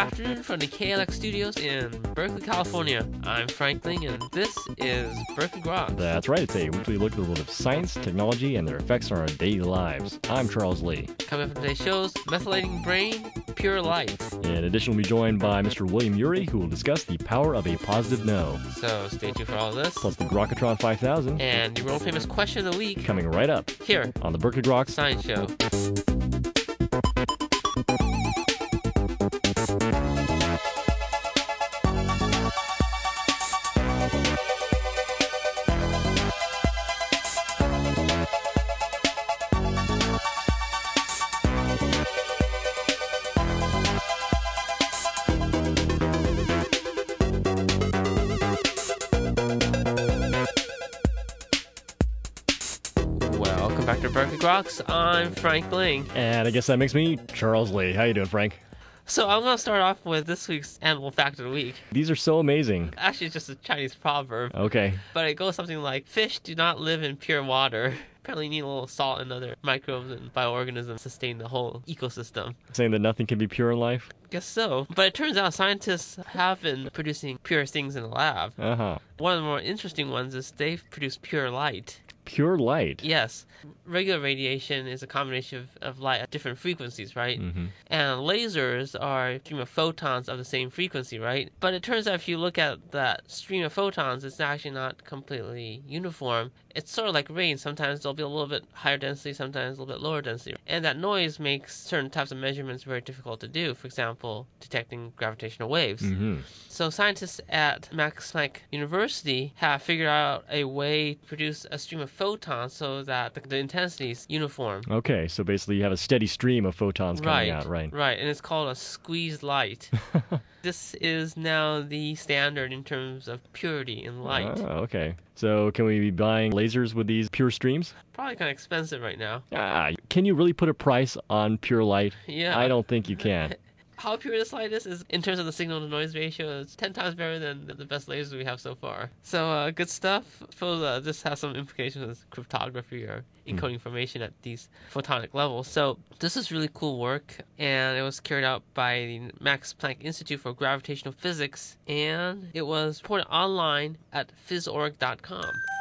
afternoon from the KLX studios in Berkeley, California. I'm Frank Ling, and this is Berkeley Grok. That's right, it's a weekly look at the world of science, technology, and their effects on our daily lives. I'm Charles Lee. Coming up in today's shows, Methylating Brain, Pure Light. In addition, we'll be joined by Mr. William Ury, who will discuss the power of a positive no. So stay tuned for all of this. Plus the Grokatron 5000. And the world famous question of the week. Coming right up. Here. On the Berkeley Grok Science Show. Dr. Berkeley Groks, I'm Frank Ling. And I guess that makes me Charles Lee. How you doing, Frank? So I'm going to start off with this week's animal fact of the week. These are so amazing. Actually, it's just a Chinese proverb. Okay. But it goes something like, fish do not live in pure water. Apparently need a little salt and other microbes and bioorganisms to sustain the whole ecosystem. Saying that nothing can be pure in life? Guess so. But it turns out scientists have been producing pure things in the lab. Uh-huh. One of the more interesting ones is they've produced pure light. Pure light? Yes. Regular radiation is a combination of light at different frequencies, right? Mm-hmm. And lasers are a stream of photons of the same frequency, right? But it turns out if you look at that stream of photons, it's actually not completely uniform. It's sort of like rain. Sometimes there'll be a little bit higher density, sometimes a little bit lower density. And that noise makes certain types of measurements very difficult to do. For example, detecting gravitational waves. Mm-hmm. So scientists at Max Planck University have figured out a way to produce a stream of photons so that the intensity is uniform. Okay, so basically you have a steady stream of photons coming out, right? Right, and it's called a squeezed light. This is now the standard in terms of purity in light. Oh, okay. So can we be buying lasers with these pure streams? Probably kind of expensive right now. Can you really put a price on pure light? Yeah. I don't think you can. How pure this light is in terms of the signal-to-noise ratio, it's 10 times better than the best lasers we have so far. So, good stuff. I suppose this has some implications with cryptography or encoding information at these photonic levels. So, this is really cool work, and it was carried out by the Max Planck Institute for Gravitational Physics, and it was reported online at physorg.com.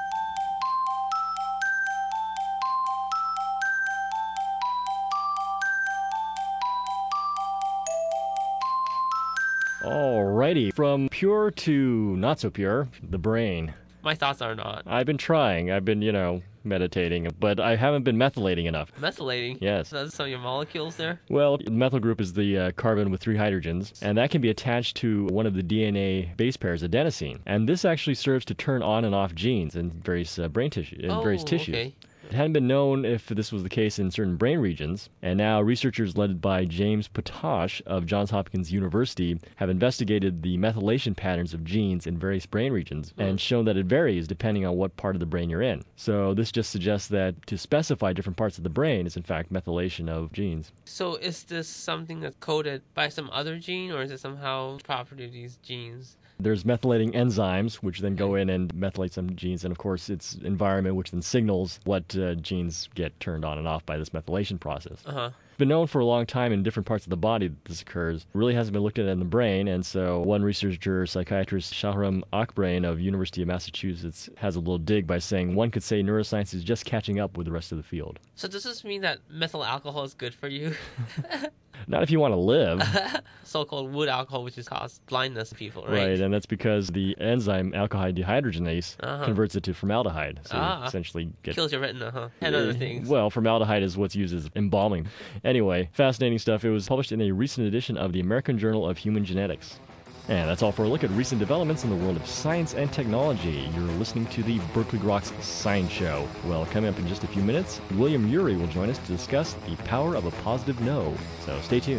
Alrighty, from pure to not so pure, the brain. My thoughts are not. I've been trying. I've been, meditating, but I haven't been methylating enough. Methylating? Yes. So that's some of your molecules there? Well, the methyl group is the carbon with 3 hydrogens, and that can be attached to one of the DNA base pairs, adenosine. And this actually serves to turn on and off genes in various brain tissue, in various tissues. Okay. It hadn't been known if this was the case in certain brain regions, and now researchers led by James Potash of Johns Hopkins University have investigated the methylation patterns of genes in various brain regions and shown that it varies depending on what part of the brain you're in. So this just suggests that to specify different parts of the brain is in fact methylation of genes. So is this something that's coded by some other gene, or is it somehow property of these genes? There's methylating enzymes, which then go in and methylate some genes, and of course it's environment, which then signals what genes get turned on and off by this methylation process. Uh-huh. It's been known for a long time in different parts of the body that this occurs. It really hasn't been looked at in the brain, and so one researcher, psychiatrist Shahram Akbrain of University of Massachusetts, has a little dig by saying one could say neuroscience is just catching up with the rest of the field. So does this mean that methyl alcohol is good for you? Not if you want to live. So-called wood alcohol, which has caused blindness to people, right? Right, and that's because the enzyme alcohol dehydrogenase converts it to formaldehyde. So you essentially kills your retina, huh? And other things. Well, formaldehyde is what's used as embalming. Anyway, fascinating stuff. It was published in a recent edition of the American Journal of Human Genetics. And that's all for a look at recent developments in the world of science and technology. You're listening to the Berkeley Groks Science Show. Well, coming up in just a few minutes, William Ury will join us to discuss the power of a positive no. So stay tuned.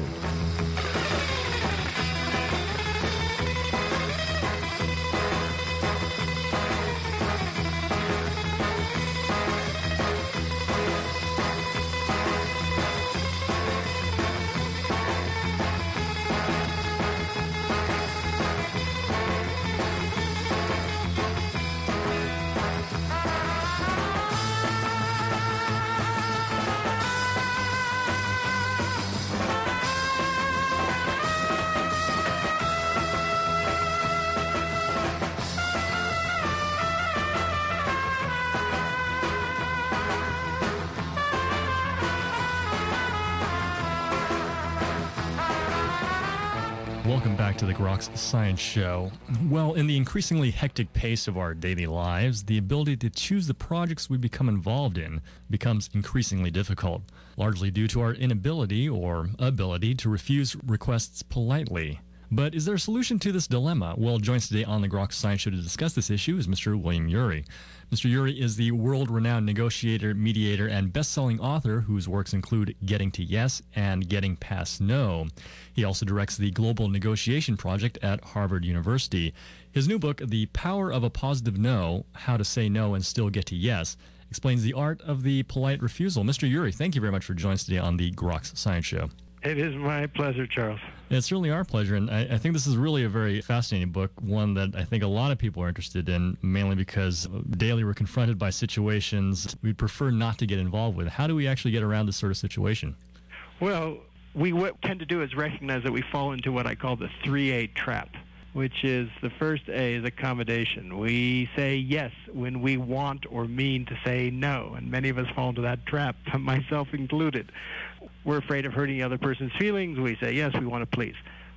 back to the Groks Science Show. Well, in the increasingly hectic pace of our daily lives, the ability to choose the projects we become involved in becomes increasingly difficult, largely due to our inability or ability to refuse requests politely. But is there a solution to this dilemma? Well, joins today on the Groks Science Show to discuss this issue is Mr. William Ury. Mr. Ury is the world-renowned negotiator, mediator, and best-selling author whose works include Getting to Yes and Getting Past No. He also directs the Global Negotiation Project at Harvard University. His new book, The Power of a Positive No, How to Say No and Still Get to Yes, explains the art of the polite refusal. Mr. Ury, thank you very much for joining us today on the Groks Science Show. It is my pleasure, Charles. It's certainly our pleasure, and I think this is really a very fascinating book, one that I think a lot of people are interested in, mainly because daily we're confronted by situations we'd prefer not to get involved with. How do we actually get around this sort of situation? Well, what we tend to do is recognize that we fall into what I call the 3A trap, which is the first A is accommodation. We say yes when we want or mean to say no, and many of us fall into that trap, myself included. We're afraid of hurting the other person's feelings. We say yes, we want to please.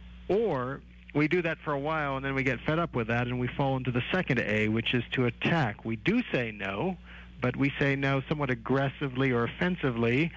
Or we do that for a while, and then we get fed up with that, and we fall into the second A, which is to attack. We do say no, but we say no somewhat aggressively or offensively,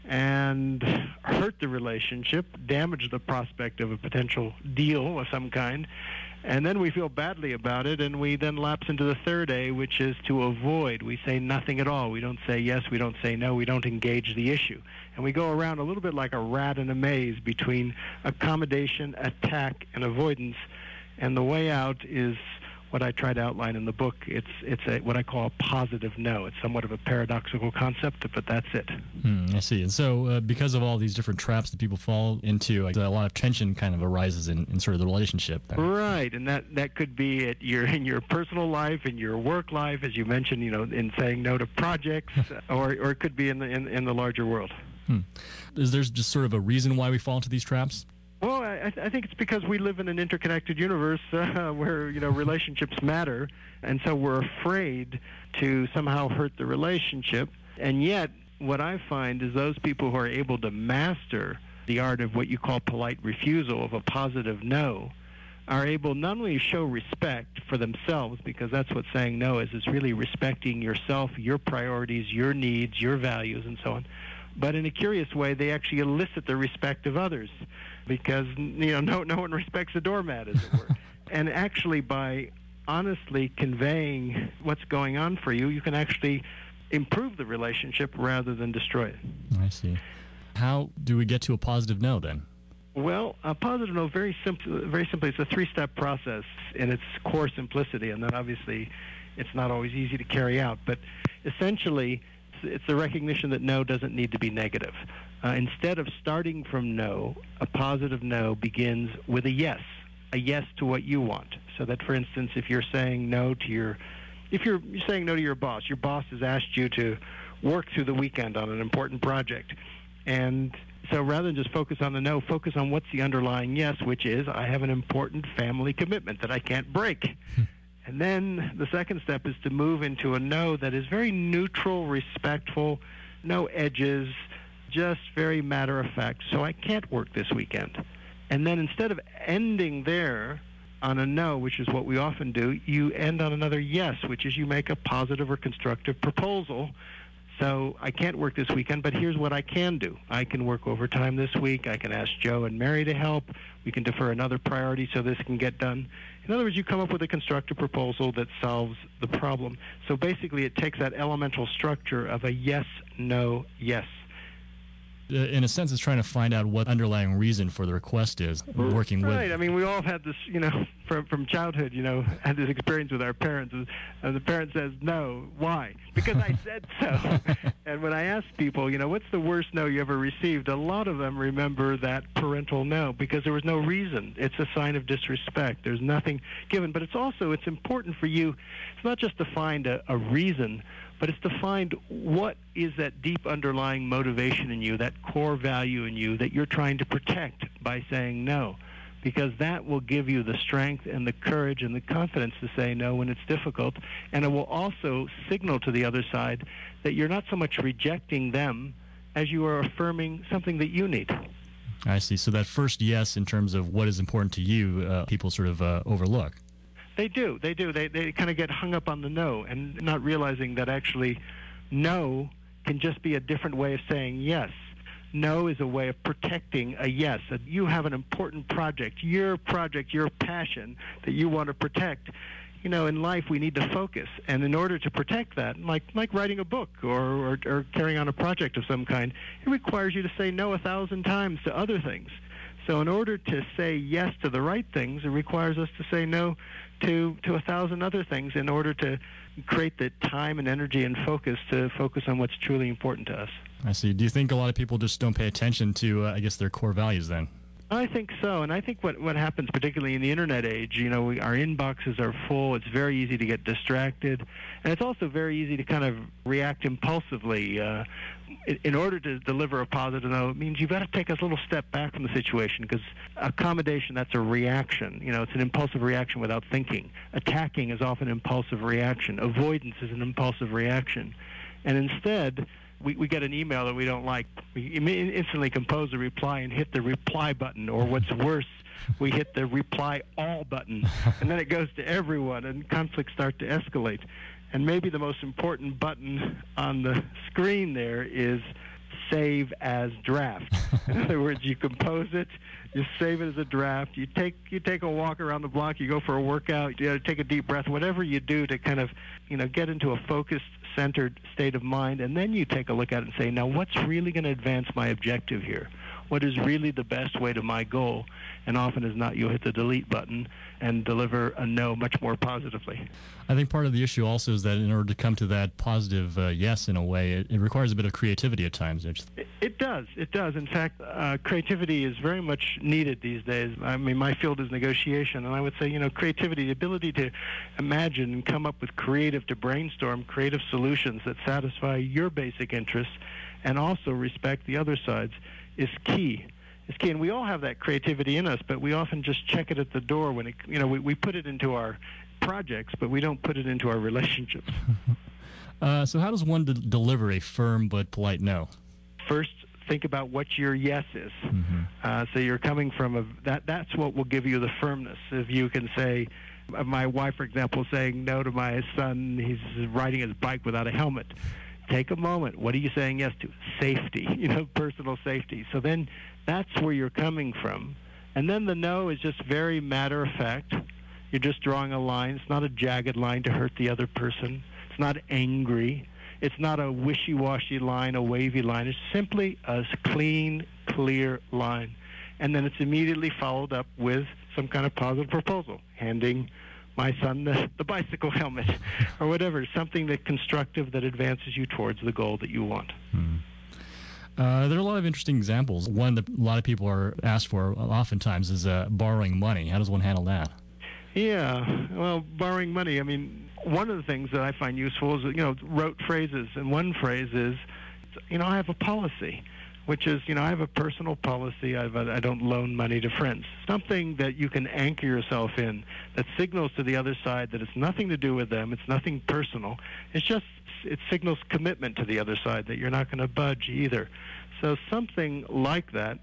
and hurt the relationship, damage the prospect of a potential deal of some kind, and then we feel badly about it, and we then lapse into the third A, which is to avoid. We say nothing at all. We don't say yes, we don't say no, we don't engage the issue. And we go around a little bit like a rat in a maze between accommodation, attack, and avoidance, and the way out is what I try to outline in the book. It's what I call a positive no. It's somewhat of a paradoxical concept, but that's it. I see. And so because of all these different traps that people fall into, a lot of tension kind of arises in sort of the relationship. Right, and that could be in your personal life, in your work life, as you mentioned, in saying no to projects, or it could be in the larger world. Is there just sort of a reason why we fall into these traps? Well, I think it's because we live in an interconnected universe where relationships matter, and so we're afraid to somehow hurt the relationship. And yet, what I find is those people who are able to master the art of what you call polite refusal, of a positive no, are able not only to show respect for themselves, because that's what saying no is really respecting yourself, your priorities, your needs, your values, and so on, but in a curious way, they actually elicit the respect of others, because no one respects a doormat, as it were. And actually, by honestly conveying what's going on for you, you can actually improve the relationship rather than destroy it. I see. How do we get to a positive no, then? Well, a positive no, very simply, it's a three-step process in its core simplicity, and then obviously it's not always easy to carry out. But essentially, it's the recognition that no doesn't need to be negative. Instead of starting from no, a positive no begins with a yes to what you want. So that, for instance, if you're saying no to you're saying no to your boss has asked you to work through the weekend on an important project. And so rather than just focus on the no, focus on what's the underlying yes, which is, I have an important family commitment that I can't break. And then the second step is to move into a no that is very neutral, respectful, no edges, just very matter of fact. So I can't work this weekend. And then instead of ending there on a no, which is what we often do, you end on another yes, which is you make a positive or constructive proposal. So I can't work this weekend, but here's what I can do. I can work overtime this week. I can ask Joe and Mary to help. We can defer another priority so this can get done. In other words, you come up with a constructive proposal that solves the problem. So basically, it takes that elemental structure of a yes, no, yes. In a sense, it's trying to find out what underlying reason for the request is, working with. Right. I mean, we all have this, from childhood, had this experience with our parents. And the parent says, no. Why? Because I said so. And when I ask people, what's the worst no you ever received, a lot of them remember that parental no, because there was no reason. It's a sign of disrespect. There's nothing given. But it's important for you, it's not just to find a reason, but it's to find what is that deep underlying motivation in you, that core value in you that you're trying to protect by saying no, because that will give you the strength and the courage and the confidence to say no when it's difficult, and it will also signal to the other side that you're not so much rejecting them as you are affirming something that you need. I see. So that first yes in terms of what is important to you, people sort of overlook. They do. They kind of get hung up on the no and not realizing that actually no can just be a different way of saying yes. No is a way of protecting a yes. You have an important project, your passion that you want to protect. In life we need to focus, and in order to protect that, like writing a book or carrying on a project of some kind, it requires you to say no 1,000 times to other things. So in order to say yes to the right things, it requires us to say no to 1,000 other things in order to create the time and energy and focus to focus on what's truly important to us. I see. Do you think a lot of people just don't pay attention to, their core values then? I think so, and I think what happens, particularly in the internet age, our inboxes are full. It's very easy to get distracted, and it's also very easy to kind of react impulsively. In order to deliver a positive no, it means you've got to take a little step back from the situation, because accommodation, that's a reaction. It's an impulsive reaction without thinking. Attacking is often an impulsive reaction. Avoidance is an impulsive reaction. And instead, we get an email that we don't like. We instantly compose a reply and hit the reply button, or what's worse, we hit the reply all button, and then it goes to everyone, and conflicts start to escalate. And maybe the most important button on the screen there is save as draft. In other words, you compose it, you save it as a draft, you take a walk around the block, you go for a workout, you take a deep breath, whatever you do to kind of, get into a focused, centered state of mind, and then you take a look at it and say, now what's really going to advance my objective here? What is really the best way to my goal? And often as not, you'll hit the delete button and deliver a no much more positively. I think part of the issue also is that in order to come to that positive yes in a way, it requires a bit of creativity at times. It does. In fact, creativity is very much needed these days. I mean, my field is negotiation, and I would say, creativity, the ability to imagine and come up with to brainstorm creative solutions that satisfy your basic interests and also respect the other side's is key. And we all have that creativity in us, but we often just check it at the door when we put it into our projects, but we don't put it into our relationships. So how does one deliver a firm but polite no? First, think about what your yes is. Mm-hmm. So you're coming from that's what will give you the firmness. If you can say, my wife, for example, saying no to my son, he's riding his bike without a helmet. Take a moment. What are you saying yes to? Safety, personal safety. So then that's where you're coming from. And then the no is just very matter of fact. You're just drawing a line. It's not a jagged line to hurt the other person. It's not angry. It's not a wishy-washy line, a wavy line. It's simply a clean, clear line. And then it's immediately followed up with some kind of positive proposal, handing my son the bicycle helmet or whatever, something that constructive that advances you towards the goal that you want. There are a lot of interesting examples. One that a lot of people are asked for oftentimes is borrowing money. How does one handle that? Yeah, well, borrowing money, I mean, one of the things that I find useful is, rote phrases. And one phrase is, I have a policy, which is, I have a personal policy. I don't loan money to friends. Something that you can anchor yourself in that signals to the other side that it's nothing to do with them. It's nothing personal. It signals commitment to the other side that you're not going to budge either. So something like that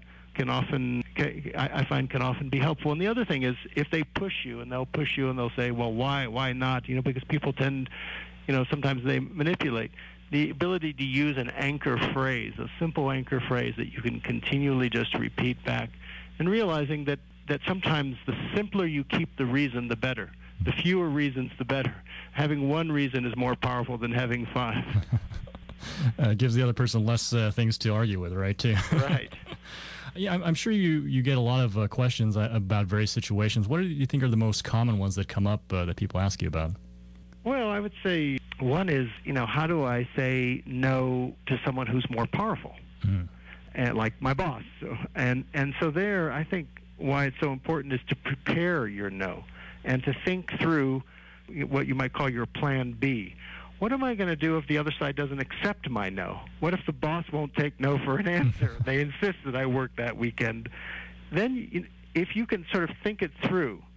I find can often be helpful. And the other thing is, if they push you, and they'll push you and they'll say, well, why not? Because people tend, sometimes they manipulate. The ability to use an anchor phrase, a simple anchor phrase that you can continually just repeat back, and realizing that sometimes the simpler you keep the reason, the better. The fewer reasons, the better. Having one reason is more powerful than having 5. Gives the other person less things to argue with, right, too? Right. Yeah, I'm sure you get a lot of questions about various situations. What do you think are the most common ones that come up that people ask you about? Well, I would say one is, how do I say no to someone who's more powerful, and like my boss? And so there, I think why it's so important is to prepare your no and to think through what you might call your plan B. What am I going to do if the other side doesn't accept my no? What if the boss won't take no for an answer? They insist that I work that weekend. Then if you can sort of think it through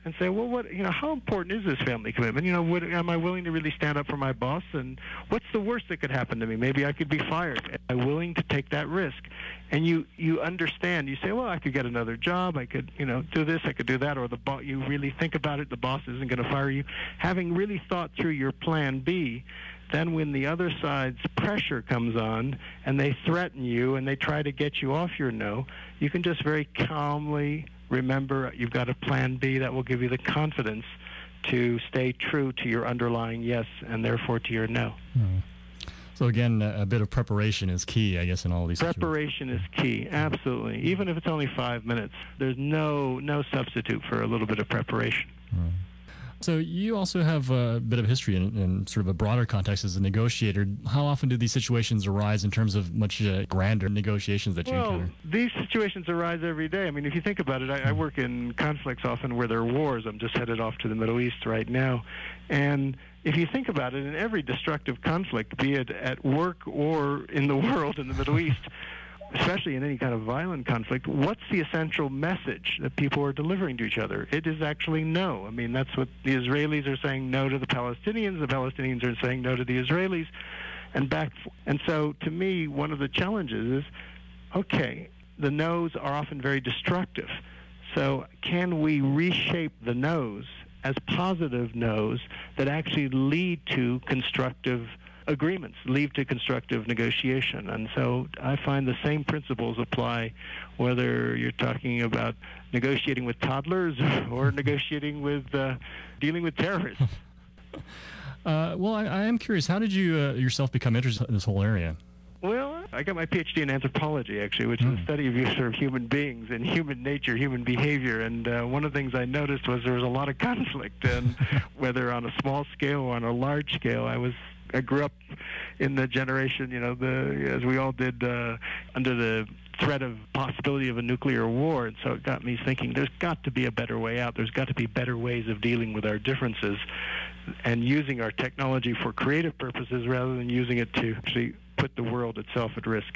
and say, well, how important is this family commitment? Am I willing to really stand up for my boss? And what's the worst that could happen to me? Maybe I could be fired. Am I willing to take that risk? And you understand. You say, well, I could get another job. I could, do this. I could do that. Or you really think about it. The boss isn't going to fire you. Having really thought through your plan B, then when the other side's pressure comes on and they threaten you and they try to get you off your no, you can just very calmly remember you've got a plan B that will give you the confidence to stay true to your underlying yes and therefore to your no. So again, a bit of preparation is key, I guess, in all these situations. Preparation is key, absolutely. Even if it's only 5 minutes, there's no substitute for a little bit of preparation. So you also have a bit of history in sort of a broader context as a negotiator. How often do these situations arise in terms of much grander negotiations that you encounter? Well, these situations arise every day. I mean, if you think about it, I work in conflicts often where there are wars. I'm just headed off to the Middle East right now. And if you think about it, in every destructive conflict, be it at work or in the world in the Middle East, especially in any kind of violent conflict, what's the essential message that people are delivering to each other? It is actually no. I mean, that's what the Israelis are saying no to the Palestinians are saying no to the Israelis, and so to me, one of the challenges is, okay, the no's are often very destructive. So can we reshape the no's as positive no's that actually lead to constructive agreements, lead to constructive negotiation? And so I find the same principles apply whether you're talking about negotiating with toddlers or negotiating with dealing with terrorists. Well, I am curious, how did you yourself become interested in this whole area? Well, I got my PhD in anthropology, actually, which is the study of sort of human beings and human nature, human behavior. And one of the things I noticed was there was a lot of conflict, and whether on a small scale or on a large scale. I grew up in the generation, as we all did, under the threat of possibility of a nuclear war, and so it got me thinking there's got to be a better way out. There's got to be better ways of dealing with our differences and using our technology for creative purposes rather than using it to actually put the world itself at risk.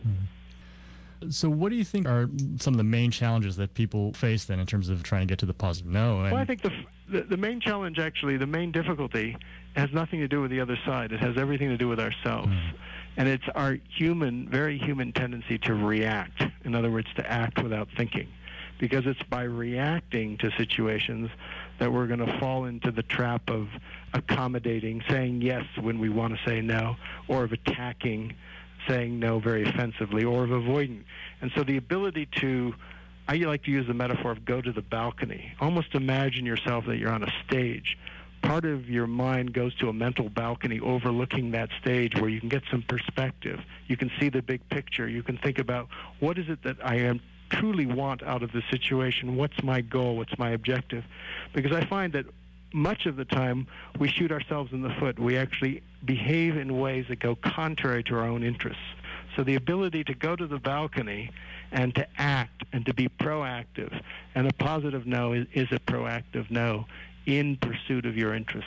So what do you think are some of the main challenges that people face then in terms of trying to get to the positive no? Well, I think the main challenge, actually, the main difficulty has nothing to do with the other side. It has everything to do with ourselves. And it's our very human tendency to react. In other words, to act without thinking. Because it's by reacting to situations that we're going to fall into the trap of accommodating, saying yes when we want to say no, or of attacking, saying no very offensively, or of avoiding. And so the ability to, I like to use the metaphor of go to the balcony. Almost imagine yourself that you're on a stage. Part of your mind goes to a mental balcony overlooking that stage where you can get some perspective. You can see the big picture. You can think about what is it that I truly want out of the situation? What's my goal? What's my objective? Because I find that much of the time we shoot ourselves in the foot. We actually behave in ways that go contrary to our own interests. So the ability to go to the balcony and to act and to be proactive, and a positive no is a proactive no in pursuit of your interests.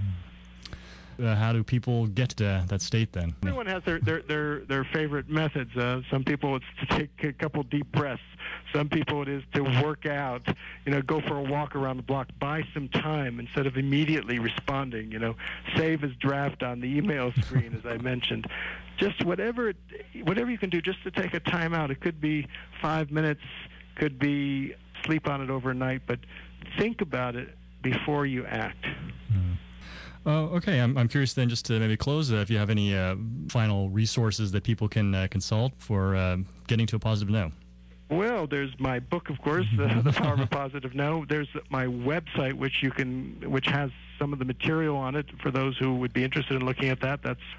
How do people get to that state then? Everyone has their favorite methods. Some people it's to take a couple deep breaths. Some people it is to work out, go for a walk around the block, buy some time instead of immediately responding, save as draft on the email screen, as I mentioned. Just whatever you can do just to take a time out. It could be 5 minutes, could be sleep on it overnight, but think about it before you act. Okay, I'm curious then, just to maybe close, if you have any final resources that people can consult for getting to a positive no. Well, there's my book, of course, The Power of a Positive No. There's my website, which has some of the material on it for those who would be interested in looking at that. That's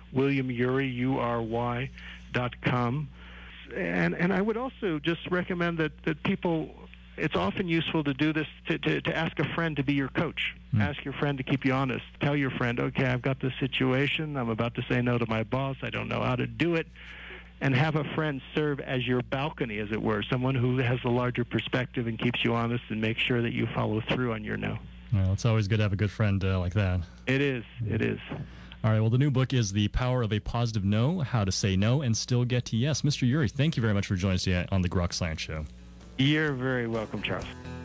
williamury.com. And I would also just recommend that people, it's often useful to do this, to ask a friend to be your coach. Ask your friend to keep you honest. Tell your friend, okay, I've got this situation. I'm about to say no to my boss. I don't know how to do it. And have a friend serve as your balcony, as it were, someone who has a larger perspective and keeps you honest and makes sure that you follow through on your no. Well, it's always good to have a good friend like that. It is. It is. All right, well, the new book is The Power of a Positive No, How to Say No and Still Get to Yes. Mr. Ury, thank you very much for joining us on the Grok Science Show. You're very welcome, Charles.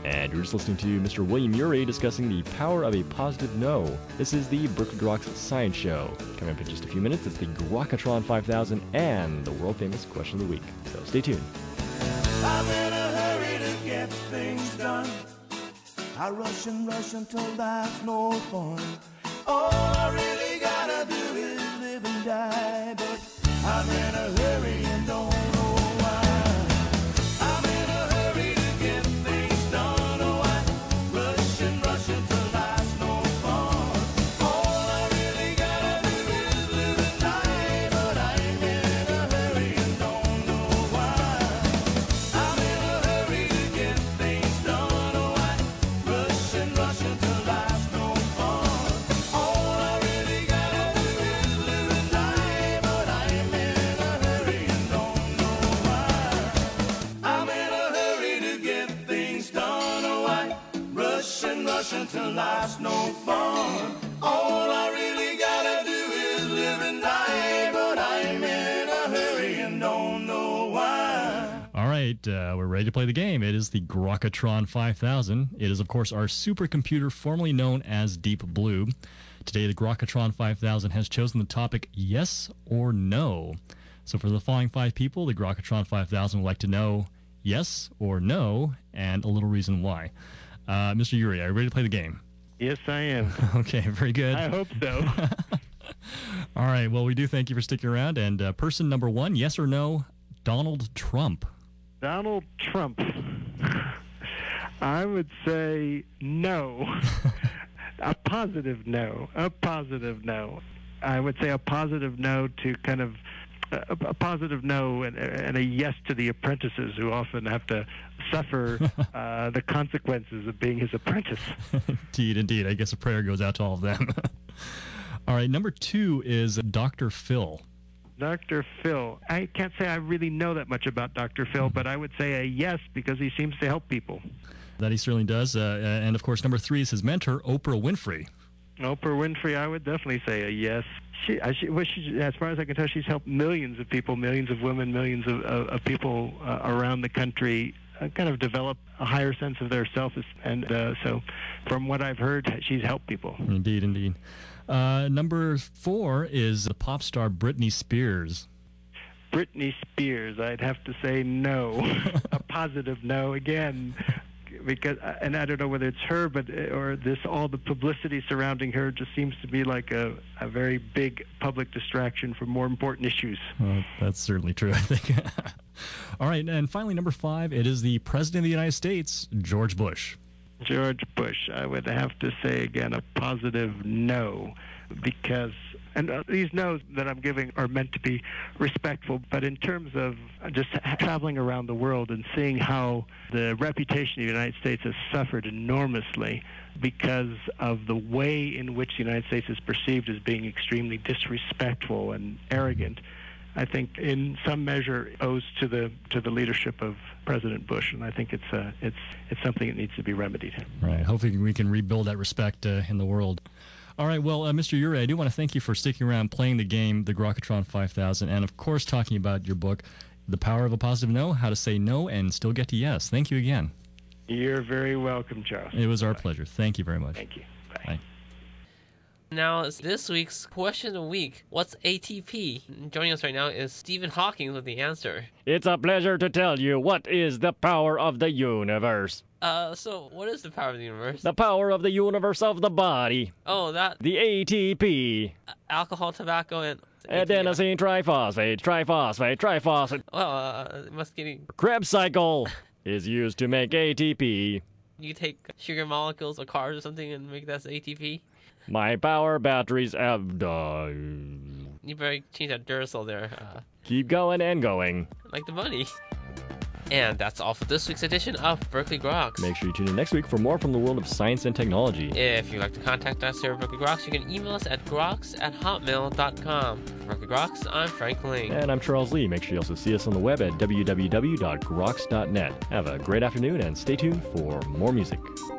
And you're just listening to Mr. William Ury discussing the power of a positive no. This is the Berkeley Groks Science Show. Coming up in just a few minutes, it's the Grokatron 5000 and the world-famous Question of the Week. So stay tuned. I'm in a hurry to get things done. I rush until there's no fun. All I really gotta do is live and die, but I'm in a hurry and don't know why. I'm in a hurry to get things done. Oh, I rush until there's no fun. All I really gotta do is live and die, but I'm in a hurry and don't know why. I'm in a hurry to get things done. Oh, I rush until there's no fun. All I really gotta do is live and die, but I'm in a hurry and don't know why. I'm in a hurry to get things done. Oh, I rush until there's no fun. All I really gotta do is live and die, but I'm in a hurry and don't know why. All right, we're ready to play the game. It is the Grokatron 5000. It is, of course, our supercomputer formerly known as Deep Blue. Today, the Grokatron 5000 has chosen the topic yes or no. So for the following 5 people, the Grokatron 5000 would like to know yes or no, and a little reason why. Mr. Ury, are you ready to play the game? Yes, I am. Okay, very good. I hope so. All right, well, we do thank you for sticking around. And person number 1, yes or no, Donald Trump. Donald Trump. I would say no. A positive no. A positive no. I would say a positive no to kind of a positive no and a yes to the apprentices who often have to suffer the consequences of being his apprentice. Indeed. I guess a prayer goes out to all of them. All right, number 2 is Dr. Phil. Dr. Phil. I can't say I really know that much about Dr. Phil, but I would say a yes because he seems to help people. That he certainly does. And, of course, number 3 is his mentor, Oprah Winfrey. Oprah Winfrey, I would definitely say a yes. As far as I can tell, she's helped millions of people, millions of women, millions of people around the country kind of develop a higher sense of their self. And so from what I've heard, she's helped people. Indeed. Number 4 is the pop star Britney Spears. Britney Spears, I'd have to say no. A positive no again. Because, and I don't know whether it's her, but or this all the publicity surrounding her just seems to be like a very big public distraction from more important issues. Well, that's certainly true, I think. All right, and finally, number 5, it is the President of the United States, George Bush. George Bush, I would have to say again a positive no, because and these no's that I'm giving are meant to be respectful, but in terms of just traveling around the world and seeing how the reputation of the United States has suffered enormously because of the way in which the United States is perceived as being extremely disrespectful and arrogant, I think in some measure owes to the leadership of President Bush, and I think it's something that needs to be remedied. Right. Hopefully we can rebuild that respect in the world. All right. Well, Mr. Ury, I do want to thank you for sticking around, playing the game, the Grokatron 5000, and of course talking about your book, The Power of a Positive No: How to Say No and Still Get to Yes. Thank you again. You're very welcome, Charles. It was our pleasure. Thank you very much. Thank you. Bye. Now, it's this week's question of the week. What's ATP? Joining us right now is Stephen Hawking with the answer. It's a pleasure to tell you what is the power of the universe. So what is the power of the universe? The power of the universe of the body. Oh, that The ATP. alcohol, tobacco, and Adenosine triphosphate. Well, it must get Krebs cycle is used to make ATP. you take sugar molecules or carbs or something and make that ATP. My power batteries have You better change that Duracell there, keep going and going. like the bunny. And that's all for this week's edition of Berkeley Groks. Make sure you tune in next week for more from the world of science and technology. If you'd like to contact us here at Berkeley Groks, you can email us at groks@hotmail.com. For Berkeley Groks, I'm Frank Ling. And I'm Charles Lee. Make sure you also see us on the web at www.groks.net. Have a great afternoon and stay tuned for more music.